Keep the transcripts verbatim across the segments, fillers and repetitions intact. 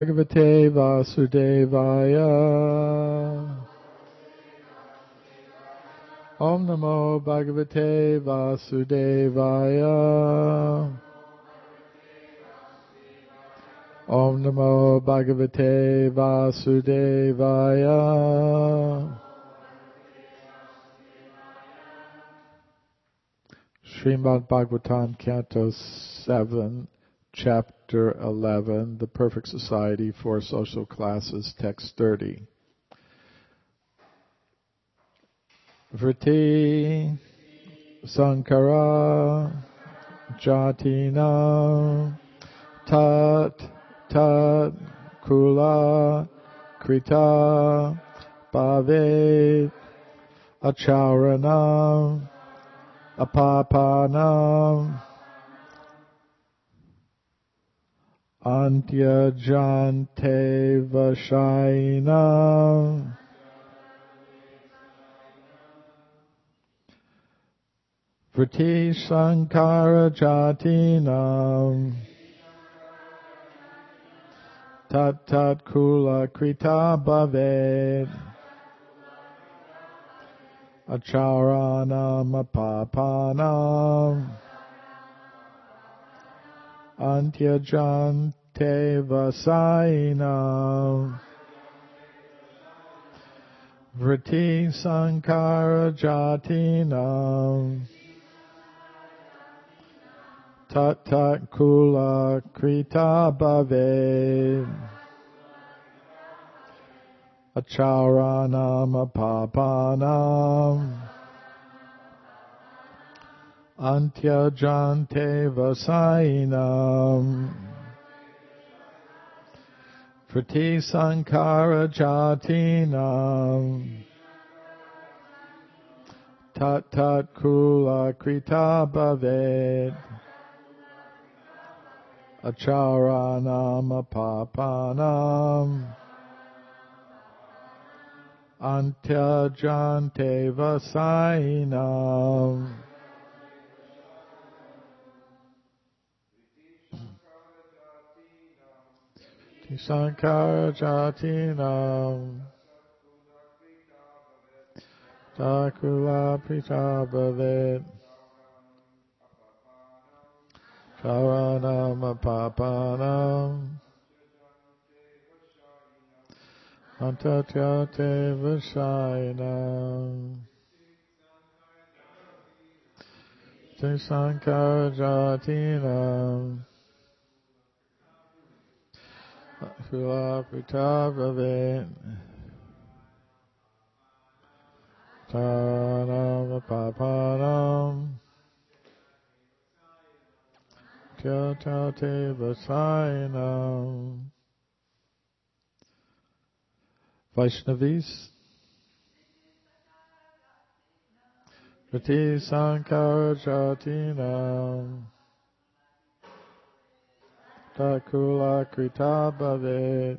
Bhagavate Vasudevaya. Om Namo Bhagavate Vasudevaya. Om Namo Bhagavate Vasudevaya. Srimad Bhagavatam, Canto seven, Chapter eleven, The Perfect Society for Social Classes, Text thirty. Vritti Sankara Jatina Tat Tat Kula Krita Bhave Acharana Apapana Antyajante Vashaina Vritti Sankara Jatina Tat Tat Kula Krita Bhavet Acharanam Apapanam Antyajante Vasainam Vritti Sankara Jatinam Tat Tat Kula Krita Bhave Acharanam Apapanam Antyajante Vasainam Vritti Sankara Jatinam Tat Tat Kula Krita Bhavet Acharanam Apapanam Antyajante Vasainam Sankara Jatinam Takula Prita Bhavet Charanam Apapanam Antatyate Vasainam Sankara Jatinam Takula Prita Bhavet Charanam Apapanam Antatyate Vasainam. Vaishnavis, Vritti Sankara Jatinam Takula Krita Bhavet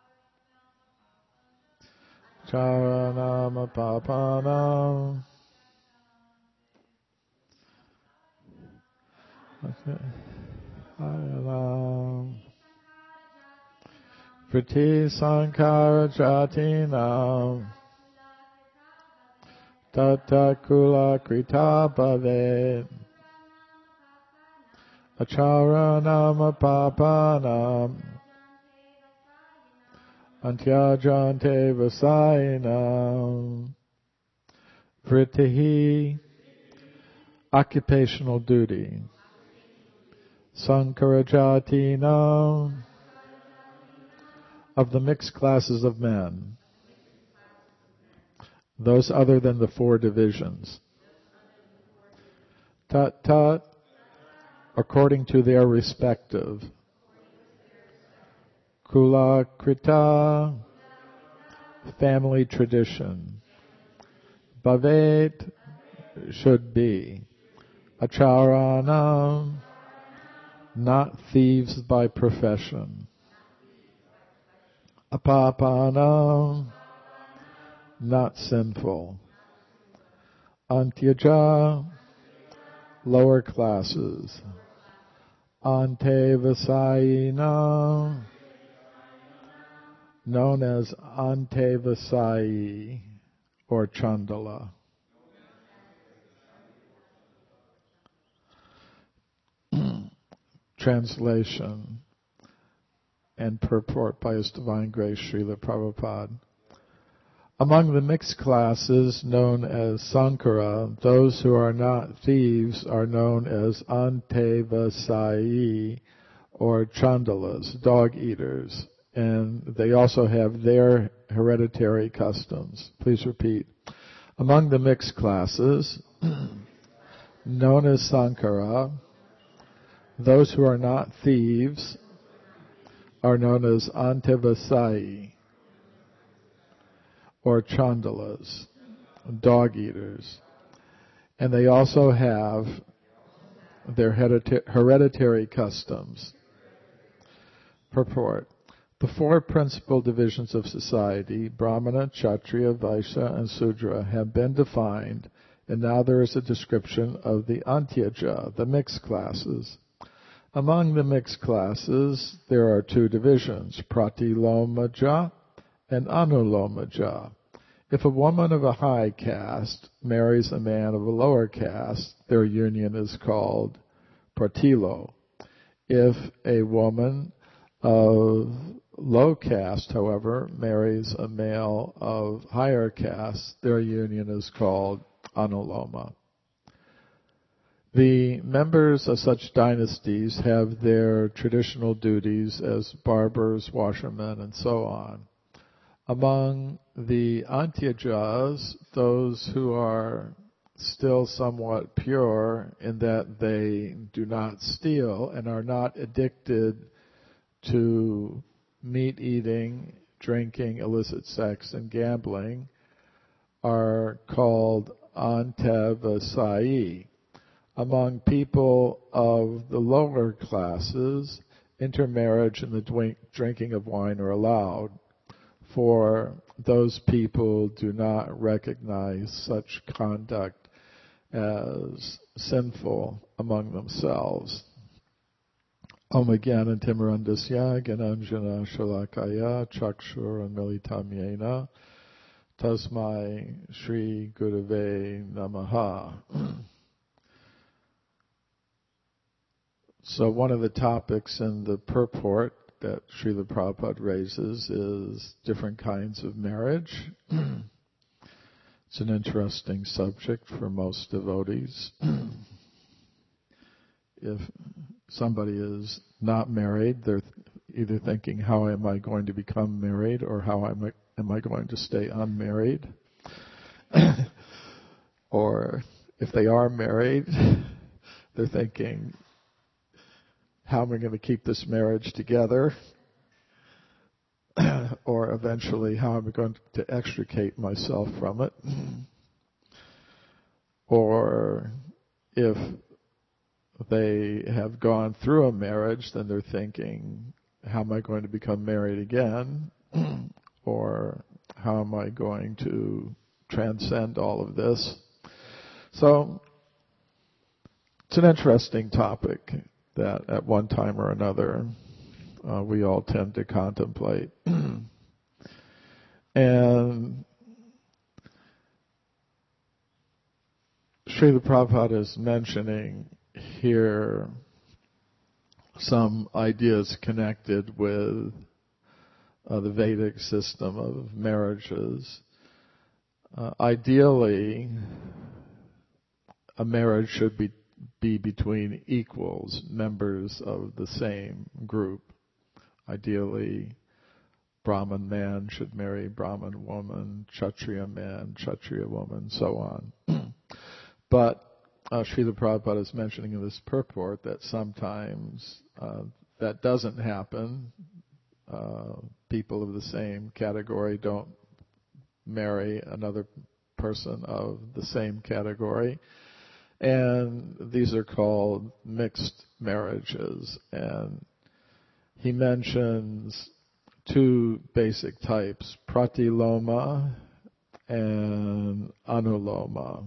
Charanam Apapanam Vritti Sankara Jatinam Tatakula Krita Bhavet Acharanam Apapanam Antyajante Vasainam. Vrittihi, occupational duty. Sankara Jatinam, of the mixed classes of men, those other than the four divisions. Tat tat, according to their respective. Kula krita, family tradition. Bhavet, should be. Acharanam, not thieves by profession. Apapanam, not sinful. Antyaja, lower classes. Ante Vasayina, known as Antevasai or Chandala. Translation and purport by His Divine Grace Srila Prabhupada. Among the mixed classes known as Sankara, those who are not thieves are known as Antevasai or Chandalas, dog eaters, and they also have their hereditary customs. Please repeat. Among the mixed classes known as Sankara, those who are not thieves are known as Antevasai or Chandalas, dog eaters. And they also have their hereditary customs. Purport. The four principal divisions of society, Brahmana, Kshatriya, Vaishya, and Sudra, have been defined, and now there is a description of the Antyaja, the mixed classes. Among the mixed classes, there are two divisions, Pratilomaja and Anulomaja. If a woman of a high caste marries a man of a lower caste, their union is called Pratilo. If a woman of low caste, however, marries a male of higher caste, their union is called Anuloma. The members of such dynasties have their traditional duties as barbers, washermen, and so on. Among the Antyajas, those who are still somewhat pure in that they do not steal and are not addicted to meat eating, drinking, illicit sex, and gambling, are called Antevasai. Among people of the lower classes, intermarriage and the drinking of wine are allowed, for those people do not recognize such conduct as sinful among themselves. Om Jnana Timirandasya Gyananjana Shalakaya Chakshur Anmilitam Yena Tasmai Shri Gurave Namaha. So one of the topics in the purport that Srila Prabhupada raises is different kinds of marriage. It's an interesting subject for most devotees. If somebody is not married, they're either thinking, how am I going to become married, or how am I, am I going to stay unmarried? Or if they are married, they're thinking, how am I going to keep this marriage together? Or eventually, how am I going to extricate myself from it? Or if they have gone through a marriage, then they're thinking, how am I going to become married again? Or how am I going to transcend all of this? So, it's an interesting topic that at one time or another uh, we all tend to contemplate. And Srila Prabhupada is mentioning here some ideas connected with uh, the Vedic system of marriages. Uh, ideally, a marriage should be be between equals, members of the same group. Ideally, Brahman man should marry Brahman woman, Kshatriya man, Kshatriya woman, so on. But uh, Srila Prabhupada is mentioning in this purport that sometimes uh, that doesn't happen. Uh, people of the same category don't marry another person of the same category. And these are called mixed marriages. And he mentions two basic types, pratiloma and anuloma.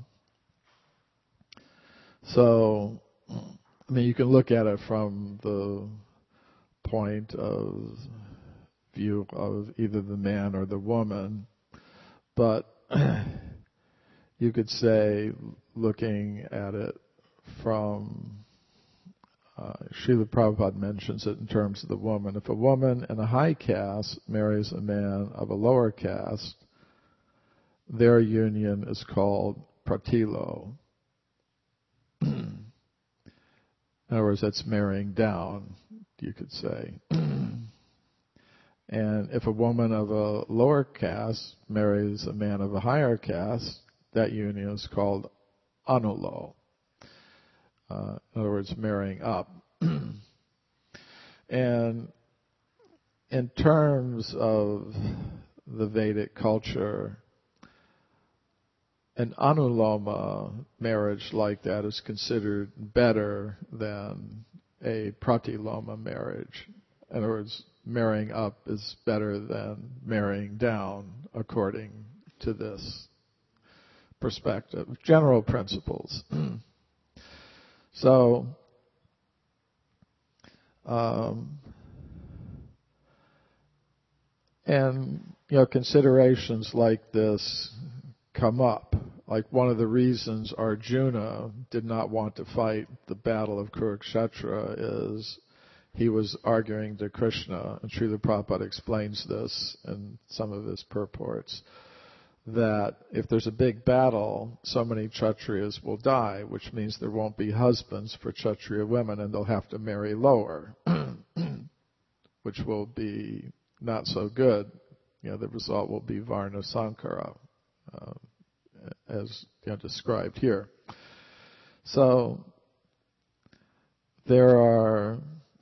So, I mean, you can look at it from the point of view of either the man or the woman. But you could say, looking at it from, uh, Srila Prabhupada mentions it in terms of the woman. If a woman in a high caste marries a man of a lower caste, their union is called pratilo. In other words, that's marrying down, you could say. And if a woman of a lower caste marries a man of a higher caste, that union is called anulo. Uh, in other words, marrying up. And in terms of the Vedic culture, an anuloma marriage like that is considered better than a pratiloma marriage. In other words, marrying up is better than marrying down, according to this perspective. General principles. So, um, and, you know, considerations like this come up. Like one of the reasons Arjuna did not want to fight the battle of Kurukshetra is he was arguing to Krishna, and Srila Prabhupada explains this in some of his purports, that if there's a big battle, so many Kshatriyas will die, which means there won't be husbands for Kshatriya women, and they'll have to marry lower, which will be not so good. You know, the result will be Varna Sankara, uh, as you know, described here. So there are,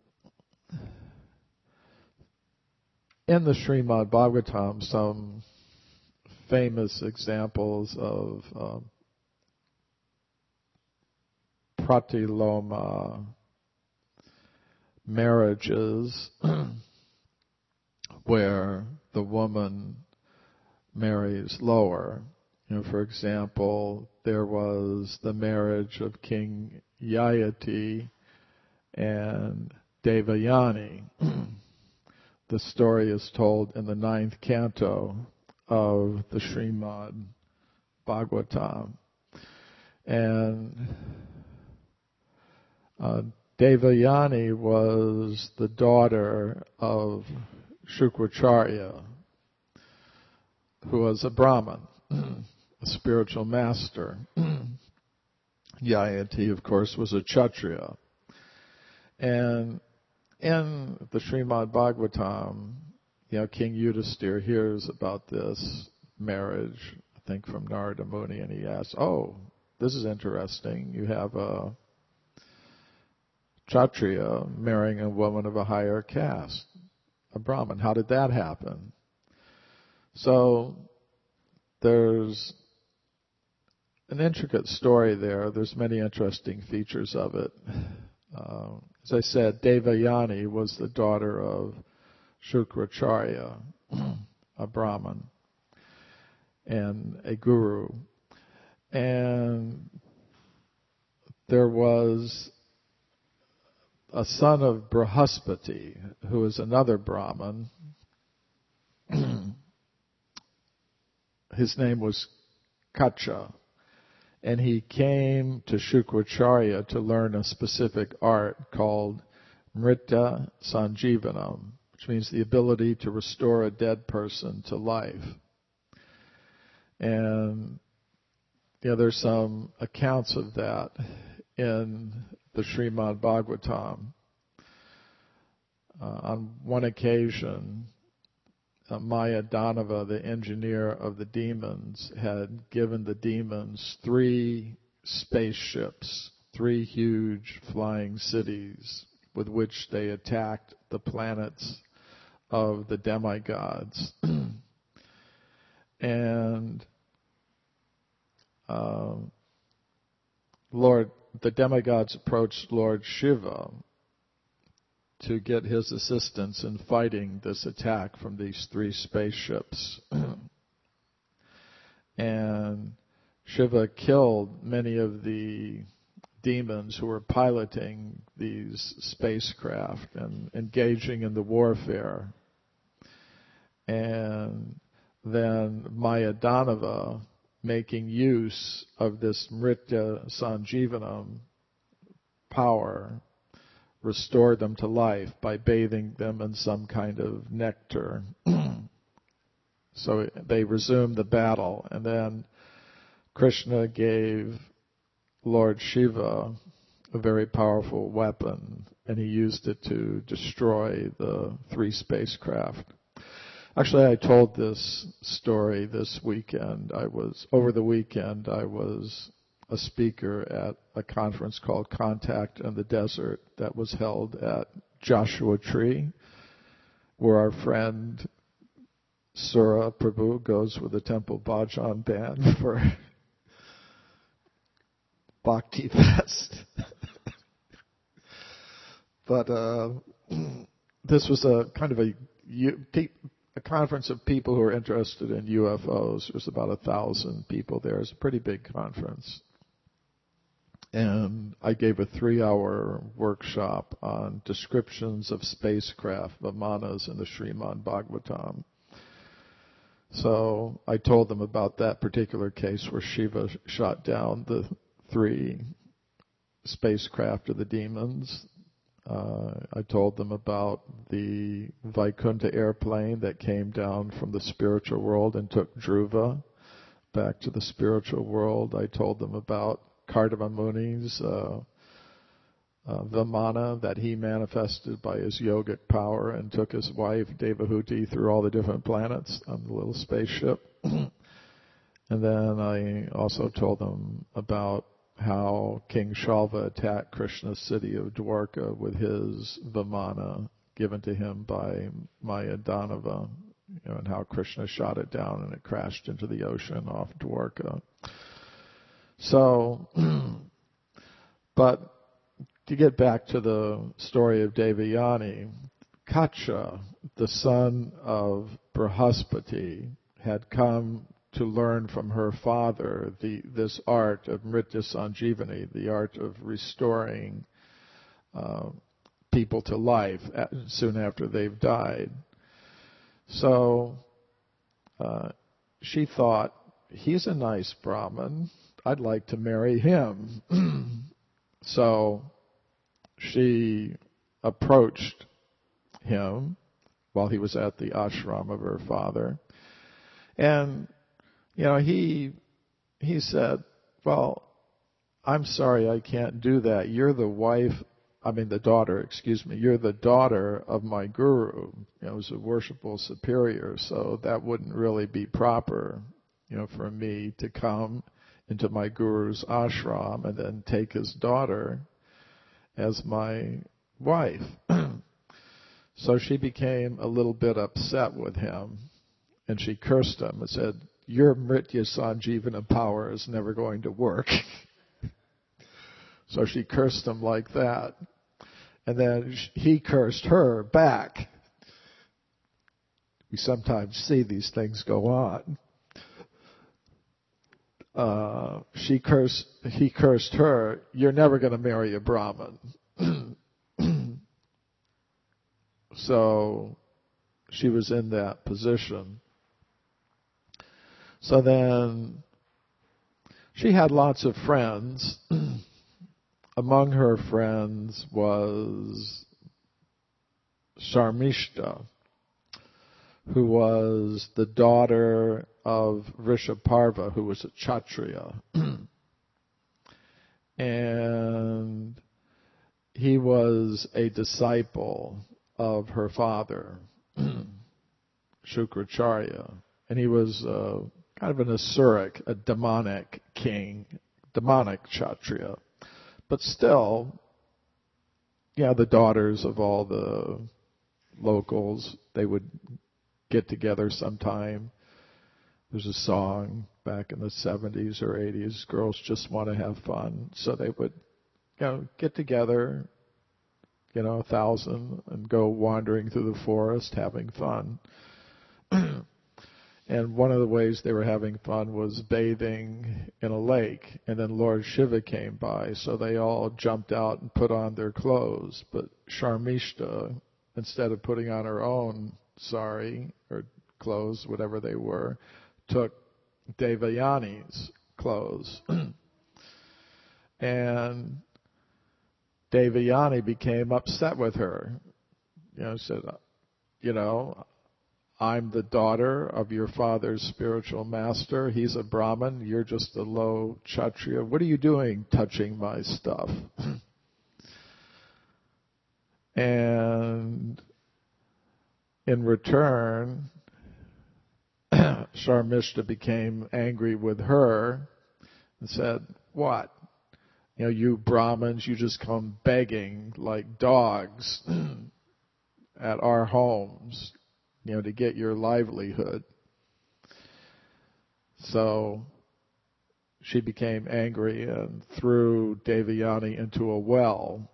in the Srimad Bhagavatam, some famous examples of um, pratiloma marriages where the woman marries lower. You know, for example, there was the marriage of King Yayati and Devayani. The story is told in the ninth canto of the Srimad Bhagavatam. And uh, Devayani was the daughter of Shukracharya, who was a Brahmin, a spiritual master. Yayati, of course, was a Kshatriya. And in the Srimad Bhagavatam, you know, King Yudhisthira hears about this marriage, I think from Narada Muni, and he asks, oh, this is interesting. You have a Kshatriya marrying a woman of a higher caste, a Brahmin. How did that happen? So there's an intricate story there. There's many interesting features of it. Uh, as I said, Devayani was the daughter of Shukracharya, a Brahmin, and a guru. And there was a son of Brahaspati, who is another Brahmin. His name was Kacha. And he came to Shukracharya to learn a specific art called Mrita Sanjivanam, which means the ability to restore a dead person to life. And you know, there's some accounts of that in the Srimad Bhagavatam. Uh, on one occasion, uh, Maya Danava, the engineer of the demons, had given the demons three spaceships, three huge flying cities with which they attacked the planets of the demigods. And uh, Lord, the demigods approached Lord Shiva to get his assistance in fighting this attack from these three spaceships. And Shiva killed many of the demons who were piloting these spacecraft and engaging in the warfare. and then Mayadanava, making use of this Mritya Sanjivanam power, restored them to life by bathing them in some kind of nectar. So they resumed the battle, and then Krishna gave Lord Shiva a very powerful weapon, and he used it to destroy the three spacecraft. Actually, I told this story this weekend. I was, over the weekend, I was a speaker at a conference called Contact in the Desert that was held at Joshua Tree, where our friend Sura Prabhu goes with the Temple Bhajan band for Bhakti Fest. But uh, this was a kind of a, a conference of people who are interested in U F Os. There was about a thousand people there. It was a pretty big conference. And I gave a three-hour workshop on descriptions of spacecraft, Vimanas, in the Srimad Bhagavatam. So I told them about that particular case where Shiva shot down the three spacecraft of the demons. Uh, I told them about the Vaikuntha airplane that came down from the spiritual world and took Dhruva back to the spiritual world. I told them about Kardama Muni's uh, uh, Vimana that he manifested by his yogic power and took his wife Devahuti through all the different planets on the little spaceship. And then I also told them about how King Shalva attacked Krishna's city of Dwarka with his Vimana given to him by Mayadanava, you know, and how Krishna shot it down and it crashed into the ocean off Dwarka. So, but to get back to the story of Devayani, Kacha, the son of Brihaspati, had come to learn from her father the this art of Mritya Sanjivani, the art of restoring uh, people to life at, soon after they've died. So uh, she thought, he's a nice Brahmin. I'd like to marry him. So she approached him while he was at the ashram of her father. And, you know, he he said, well, I'm sorry, I can't do that. You're the wife, I mean the daughter, excuse me, you're the daughter of my guru. You know, he's a worshipful superior, so that wouldn't really be proper, you know, for me to come into my guru's ashram and then take his daughter as my wife. So she became a little bit upset with him, and she cursed him and said, your Mritya Sanjivana power is never going to work. So she cursed him like that. And then he cursed her back. We sometimes see these things go on. Uh, she cursed, he cursed her, you're never going to marry a Brahmin. So she was in that position. So then she had lots of friends. Among her friends was Sharmishta, who was the daughter of Rishabharva, who was a Kshatriya. And he was a disciple of her father, Shukracharya. And he was uh, kind of an asuric, a demonic king, demonic Kshatriya. But still, yeah, the daughters of all the locals, they would get together sometime. There's a song back in the seventies or eighties, girls just want to have fun. So they would, you know, get together, you know, a thousand, and go wandering through the forest having fun. And one of the ways they were having fun was bathing in a lake. And then Lord Shiva came by, so they all jumped out and put on their clothes. But Sharmishta, instead of putting on her own sari or clothes, whatever they were, took Devayani's clothes. And Devayani became upset with her. You know, said, you know, I'm the daughter of your father's spiritual master. He's a Brahmin. You're just a low Kshatriya. What are you doing touching my stuff? And in return, Sharmishta became angry with her and said, what? You know, you Brahmins, you just come begging like dogs at our homes, you know, to get your livelihood. So she became angry and threw Devayani into a well.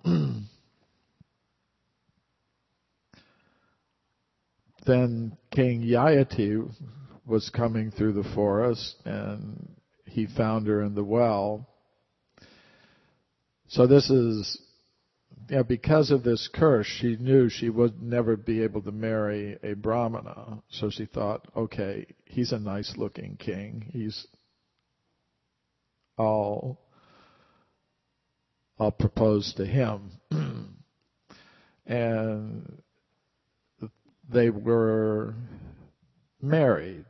Then King Yayati was coming through the forest and he found her in the well. So this is, you know, because of this curse, she knew she would never be able to marry a Brahmana. So she thought, okay, he's a nice looking king. He's, I'll, I'll propose to him. And they were married.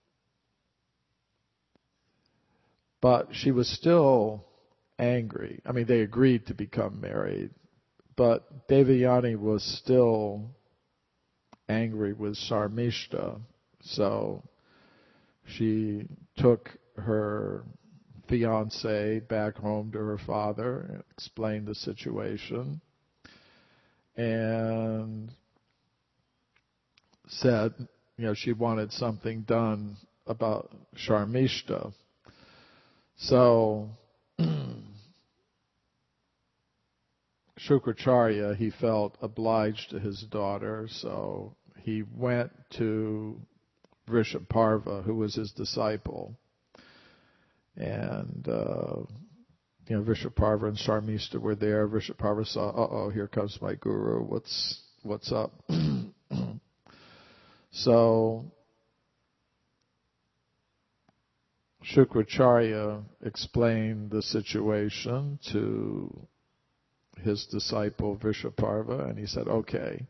But she was still angry. I mean, they agreed to become married. But Devayani was still angry with Sharmishta. So she took her fiance back home to her father and explained the situation. And said, you know, she wanted something done about Sharmishta. So Shukracharya, he felt obliged to his daughter, so he went to Vrishaparva, who was his disciple. And, uh, you know, Vrishaparva and Sharmishta were there. Vrishaparva saw, uh-oh, here comes my guru. What's, what's up? So Shukracharya explained the situation to his disciple Vrishaparva, and he said, okay,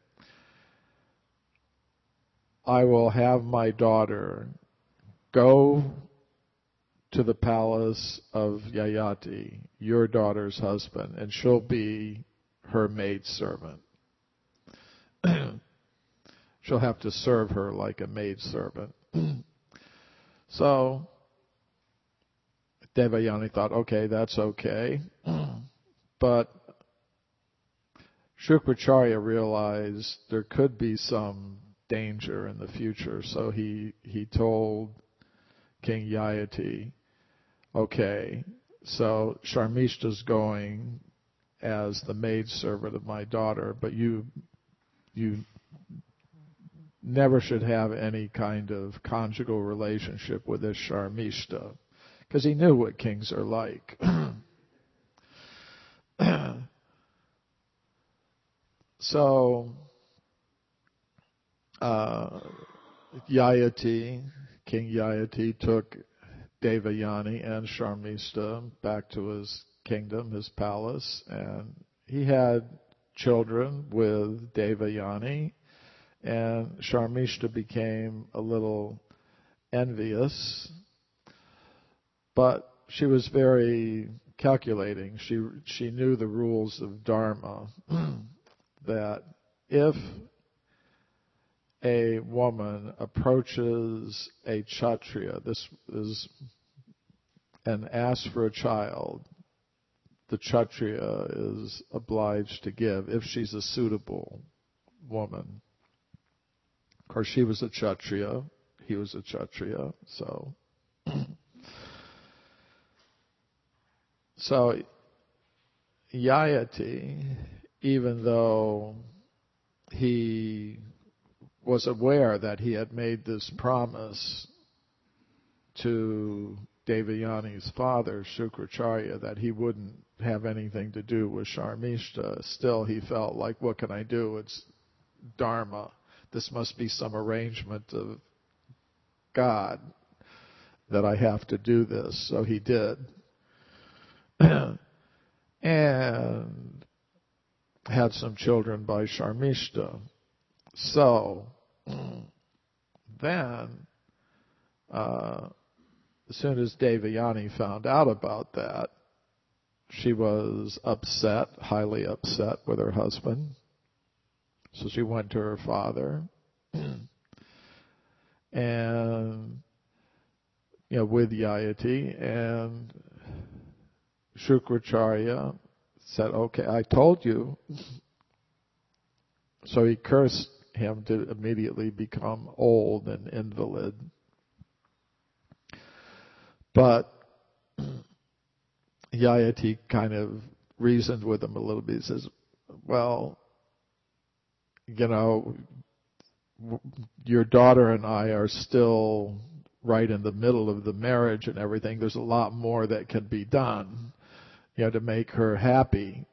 I will have my daughter go to the palace of Yayati, your daughter's husband, and she'll be her maidservant. She'll have to serve her like a maidservant. So Devayani thought, okay, that's okay. But Shukracharya realized there could be some danger in the future. So he, he told King Yayati, okay, so Sharmishta's going as the maidservant of my daughter, but you, you never should have any kind of conjugal relationship with this Sharmishta, because he knew what kings are like. So uh, Yayati, King Yayati, took Devayani and Sharmishta back to his kingdom, his palace, and he had children with Devayani. And Sharmishta became a little envious, but she was very calculating. She she knew the rules of Dharma, that if a woman approaches a Kshatriya, this is, and asks for a child, the Kshatriya is obliged to give if she's a suitable woman. Of course, she was a Kshatriya, he was a Kshatriya, so. So, Yayati, even though he was aware that he had made this promise to Devayani's father, Shukracharya, that he wouldn't have anything to do with Sharmishta, still he felt like, what can I do? It's Dharma. This must be some arrangement of God that I have to do this. So he did. And had some children by Sharmishta. So then, uh, as soon as Devayani found out about that, she was upset, highly upset with her husband. So she went to her father. And, you know, with Yayati, and Shukracharya said, okay, I told you. So he cursed him to immediately become old and invalid. But Yayati kind of reasoned with him a little bit. He says, well, you know, your daughter and I are still right in the middle of the marriage and everything. There's a lot more that can be done, you know, to make her happy.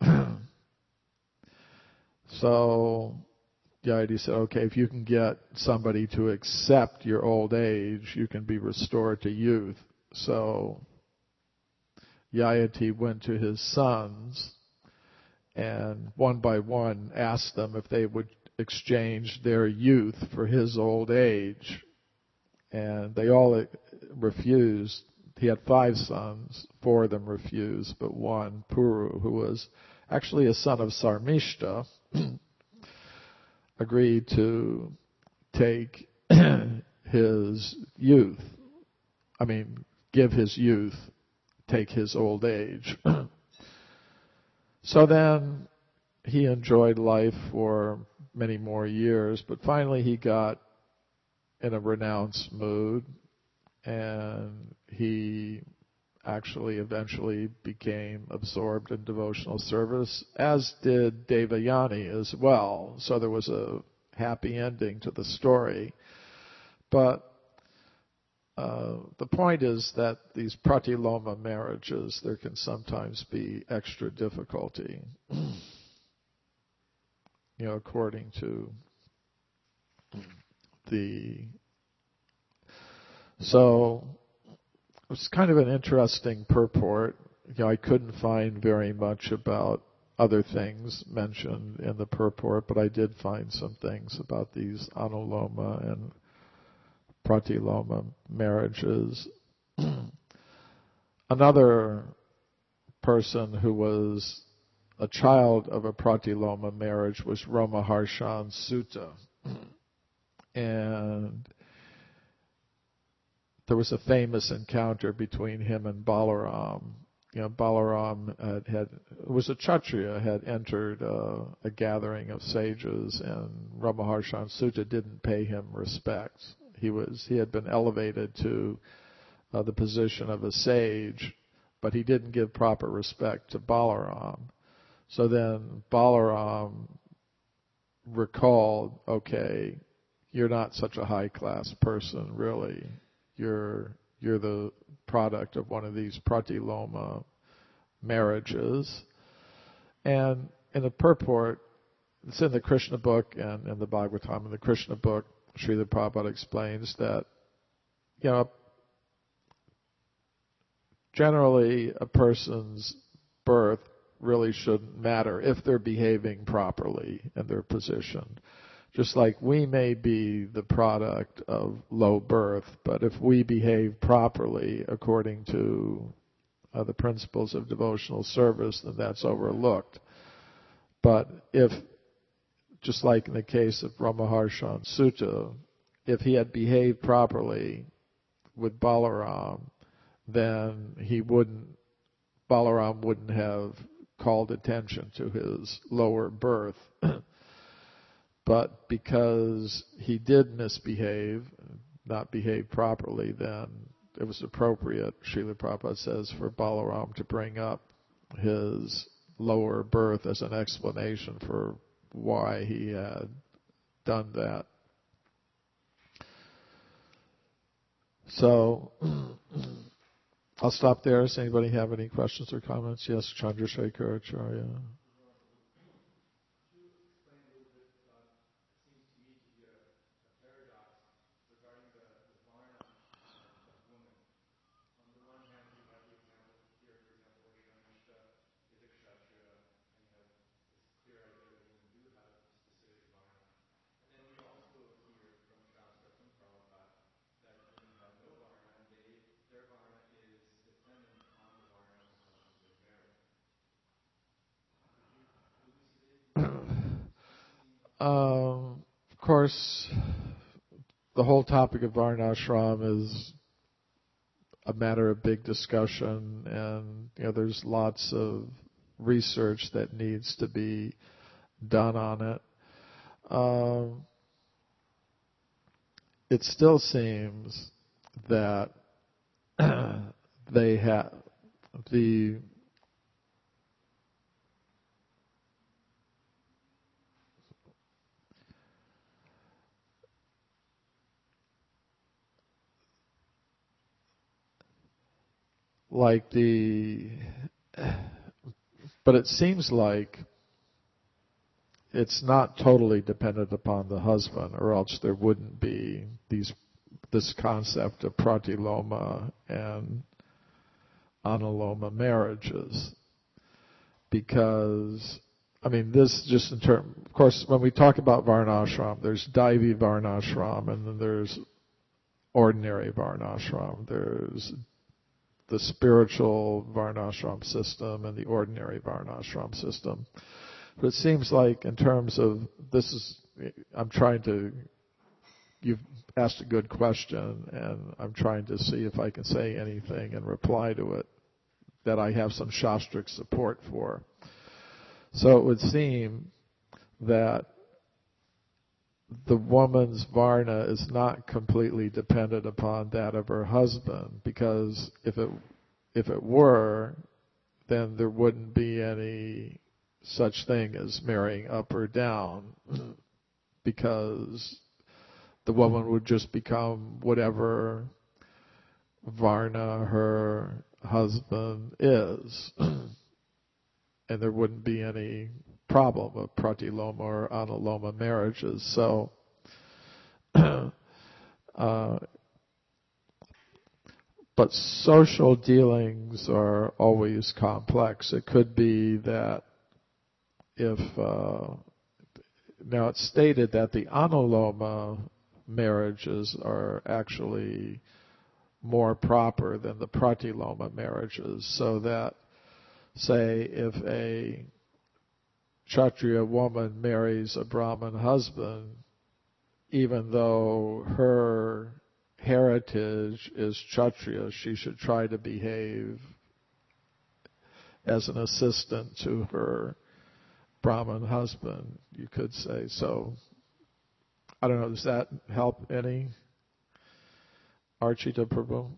So Yayati said, okay, if you can get somebody to accept your old age, you can be restored to youth. So Yayati went to his sons and one by one asked them if they would exchange their youth for his old age. And they all refused. He had five sons. Four of them refused, but one, Puru, who was actually a son of Sarmishta, agreed to take his youth. I mean, give his youth, take his old age. So then he enjoyed life for many more years, but finally he got in a renounced mood, and he actually eventually became absorbed in devotional service, as did Devayani as well. So there was a happy ending to the story. But uh, the point is that these pratiloma marriages, there can sometimes be extra difficulty, you know, according to the... So it was kind of an interesting purport. You know, I couldn't find very much about other things mentioned in the purport, but I did find some things about these anuloma and pratiloma marriages. Another person who was a child of a pratiloma marriage was Ramaharshan Sutta. And there was a famous encounter between him and Balaram. You know, Balaram had, had was a Kshatriya, had entered uh, a gathering of sages, and Ramaharshan Sutta didn't pay him respect. He was he had been elevated to uh, the position of a sage, but he didn't give proper respect to Balaram. So then Balaram recalled, okay, you're not such a high-class person, really. You're you're the product of one of these pratiloma marriages. And in the purport, it's in the Krishna book and in the Bhagavatam. In the Krishna book, Srila Prabhupada explains that, you know, generally a person's birth really shouldn't matter if they're behaving properly in their position. Just like we may be the product of low birth, but if we behave properly according to uh, the principles of devotional service, then that's overlooked. But if, just like in the case of Ramaharshan Sutta, if he had behaved properly with Balaram, then he wouldn't, Balaram wouldn't have called attention to his lower birth. But because he did misbehave, not behave properly, then it was appropriate, Srila Prabhupada says, for Balaram to bring up his lower birth as an explanation for why he had done that. So, I'll stop there. Does anybody have any questions or comments? Yes, Chandrasekhar Acharya. Um, of course, the whole topic of varnashram is a matter of big discussion, and you know, there's lots of research that needs to be done on it. Um, it still seems that they have the like the but it seems like it's not totally dependent upon the husband, or else there wouldn't be these this concept of pratiloma and analoma marriages. Because, I mean, this just in terms, of course, when we talk about varnashram, there's Daivi varnashram, and then there's ordinary varnashram. There's the spiritual varnashram system and the ordinary varnashram system. But it seems like in terms of, this is, I'm trying to, you've asked a good question, and I'm trying to see if I can say anything in reply to it that I have some shastric support for. So it would seem that the woman's varna is not completely dependent upon that of her husband, because if it if it were, then there wouldn't be any such thing as marrying up or down, because the woman would just become whatever varna her husband is, and there wouldn't be any problem of pratiloma or analoma marriages. So, uh, but social dealings are always complex. It could be that if, uh, now it's stated that the analoma marriages are actually more proper than the pratiloma marriages, so that, say, if a Kshatriya woman marries a Brahmin husband, even though her heritage is Kshatriya, she should try to behave as an assistant to her Brahmin husband, you could say. So, I don't know, does that help any? Archita Prabhu?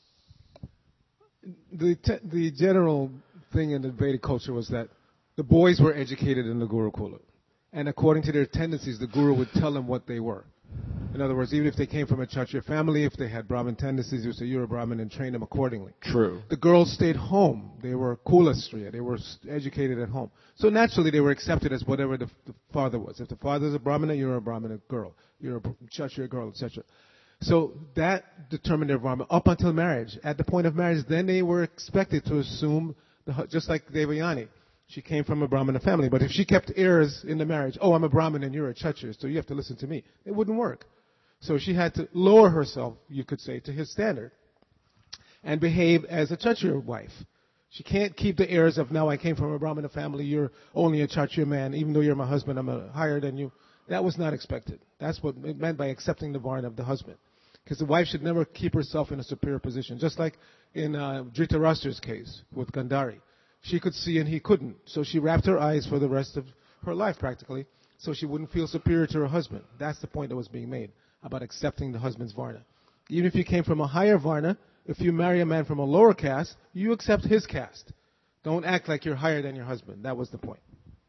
The, te- the general thing in the Vedic culture was that the boys were educated in the Gurukula. And according to their tendencies, the Guru would tell them what they were. In other words, even if they came from a Kshatriya family, if they had Brahmin tendencies, he would say, you're a Brahmin, and train them accordingly. True. The girls stayed home. They were Kulastriya. They were educated at home. So naturally, they were accepted as whatever the, the father was. If the father's a Brahmana, you're a Brahmana girl. You're a Kshatriya girl, et cetera. So that determined their varna up until marriage. At the point of marriage, then they were expected to assume, the, just like Devayani. She came from a Brahmana family. But if she kept heirs in the marriage, oh, I'm a Brahmin and you're a Kshatriya, so you have to listen to me, it wouldn't work. So she had to lower herself, you could say, to his standard and behave as a Kshatriya wife. She can't keep the airs of, now I came from a Brahmana family, you're only a Kshatriya man, even though you're my husband, I'm a, higher than you. That was not expected. That's what it meant by accepting the varna of the husband. Because the wife should never keep herself in a superior position. Just like in uh, Dhritarashtra's case with Gandhari. She could see and he couldn't. So she wrapped her eyes for the rest of her life practically, so she wouldn't feel superior to her husband. That's the point that was being made about accepting the husband's varna. Even if you came from a higher varna, if you marry a man from a lower caste, you accept his caste. Don't act like you're higher than your husband. That was the point.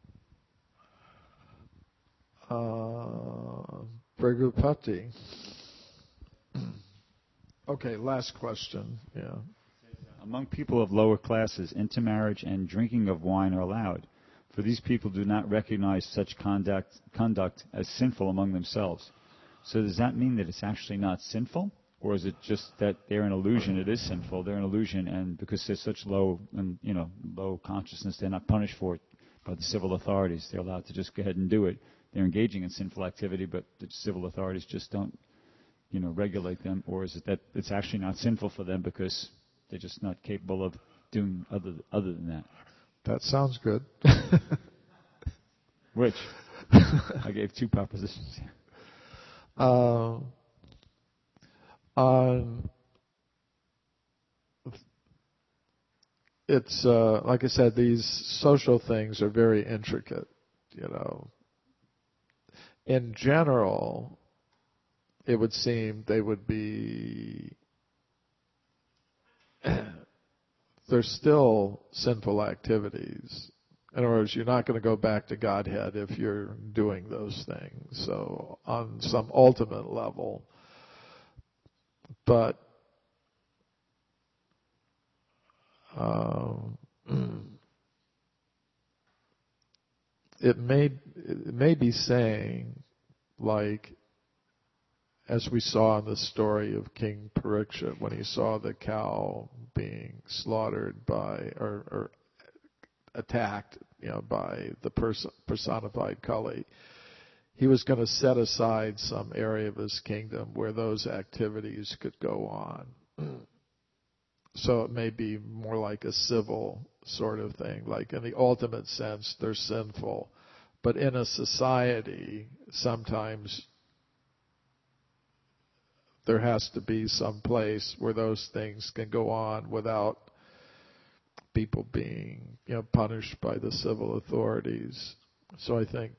Uh, Brigupati. Okay, last question. Yeah. Among people of lower classes, intermarriage and drinking of wine are allowed, for these people do not recognize such conduct, conduct as sinful among themselves. So does that mean that it's actually not sinful? Or is it just that they're an illusion? It is sinful. They're an illusion, and because they're such low, and you know, low consciousness, they're not punished for it by the civil authorities. They're allowed to just go ahead and do it. They're engaging in sinful activity, but the civil authorities just don't, you know, regulate them. Or is it that it's actually not sinful for them because they're just not capable of doing other other than that? That sounds good. Which? I gave two propositions. Um, on it's uh, like I said, these social things are very intricate. You know, in general, it would seem they would be. They're still sinful activities. In other words, you're not going to go back to Godhead if you're doing those things. So on some ultimate level, but um, it may it may be saying, like, as we saw in the story of King Parikshit, when he saw the cow being slaughtered by or, or attacked, you know, by the person, personified Kali, he was going to set aside some area of his kingdom where those activities could go on. So it may be more like a civil sort of thing. Like in the ultimate sense, they're sinful. But in a society, sometimes there has to be some place where those things can go on without people being, you know, punished by the civil authorities. So I think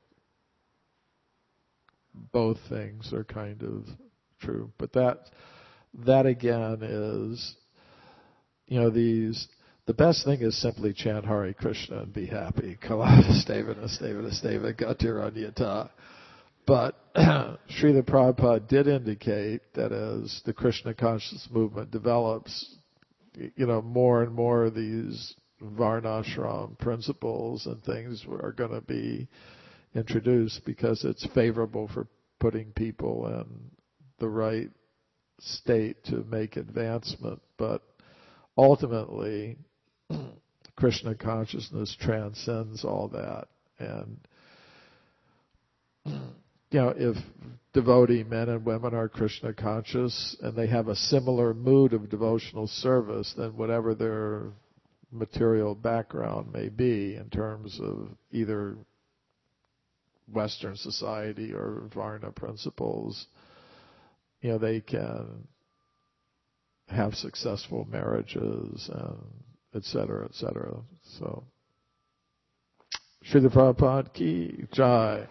both things are kind of true. But that that again is, you know, these the best thing is simply chant Hare Krishna and be happy. Kalava Stevana Stevana Steva Gatiranyata. But Srila Prabhupada did indicate that as the Krishna conscious movement develops, you know, more and more of these varnashram principles and things are going to be introduced because it's favorable for putting people in the right state to make advancement. But ultimately, Krishna consciousness transcends all that. And, you know, if devotee men and women are Krishna conscious and they have a similar mood of devotional service, then whatever their material background may be in terms of either Western society or Varna principles, you know, they can have successful marriages and et cetera, et cetera. So, Srila Prabhupada ki jai.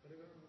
Are they going to